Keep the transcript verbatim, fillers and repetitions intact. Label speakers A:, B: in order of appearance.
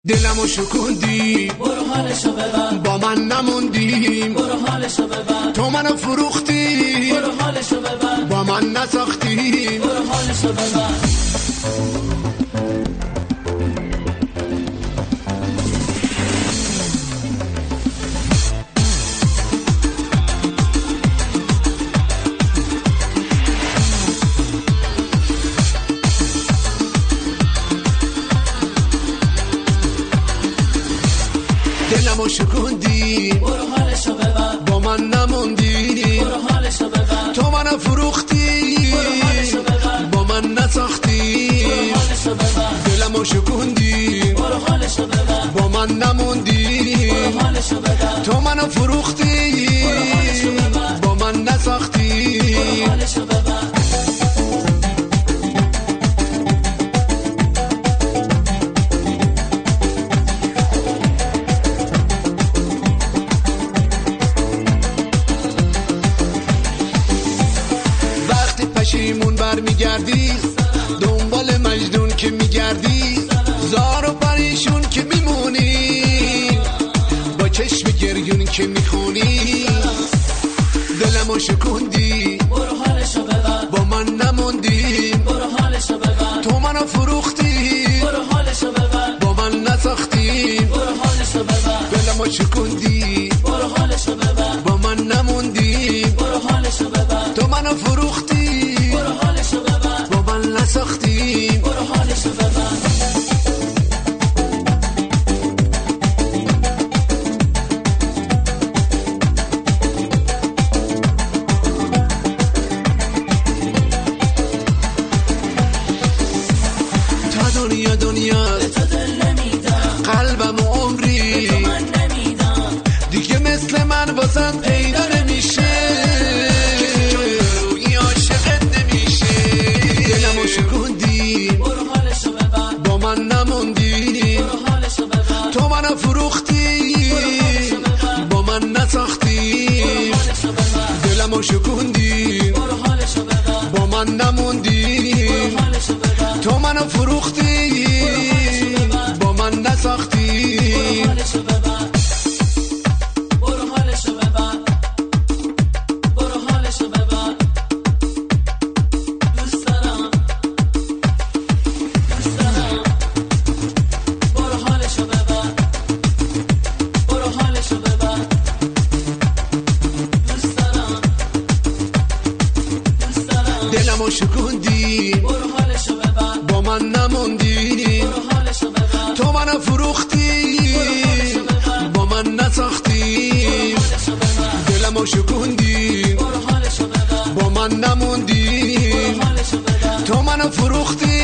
A: دلمو شکوندی
B: برو حالشو ببر،
A: با من نموندیم
B: برو حالشو ببر،
A: تو منو فروختی
B: برو حالشو ببر،
A: با من نساختی
B: برو حالشو ببر.
A: دلمو شکوندی
B: برو حالشو ببر،
A: با من نموندی
B: برو حالشو ببر،
A: تو منو فروختی
B: برو حالشو ببر،
A: با من نساختی
B: برو حالشو ببر.
A: دلمو شکوندی
B: برو حالشو ببر،
A: با من نموندی
B: برو حالشو ببر،
A: تو منو فروختی
B: برو حالشو ببر،
A: با من نساختی
B: برو حالشو ببر.
A: پشیمون بر میگردی دنبال مجنون که میگردی زار و پریشون که میمونی با چشم گریون که میخونی دلمو شکوندی
B: برو حالشو ببر،
A: با من نموندی
B: برو حالشو ببر،
A: تو منو فروختی
B: برو حالشو ببر،
A: با من نساختی
B: برو حالشو ببر،
A: دلمو شکوندی
B: برو حالشو ببر،
A: با من نموندی
B: برو حالشو ببر،
A: تو منو فروختی
B: برو حالشو ببر،
A: با من نساختی
B: برو حالشو ببر.
A: تا دنیا دنیا
B: به تو دل نمیدم،
A: قلبم و عمری
B: تو من نمیدم،
A: دیگه مثل من واسم پیدا نمیشه کسی جون روی عاشقت نمیشه دلمو شکوندی
B: برو حالشو ببر،
A: با من نموندی
B: برو حالشو ببر،
A: تو منو فروختی
B: برو حالشو ببر،
A: با من نساختی
B: برو حالشو ببر،
A: دلمو شکوندی
B: برو حالشو ببر،
A: با من نموندی
B: برو حالشو ببر،
A: تو منو فروختی با من نساختی
B: برو حالشو ببر، برو حالشو ببر، برو حالشو ببر. دوست دارم، دوست دارم، برو حالشو ببر، برو حالشو ببر. دوست دارم، دوست دارم،
A: دلمو شکوندی
B: برو حالشو ببر،
A: با من نموندی
B: برو حالشو ببر،
A: تو منو فروختی با من نساختی
B: حالشو ببر،
A: دلمو شکوندی
B: برو حالشو ببر،
A: با من نموندی
B: حالشو ببر،
A: تو منو فروختی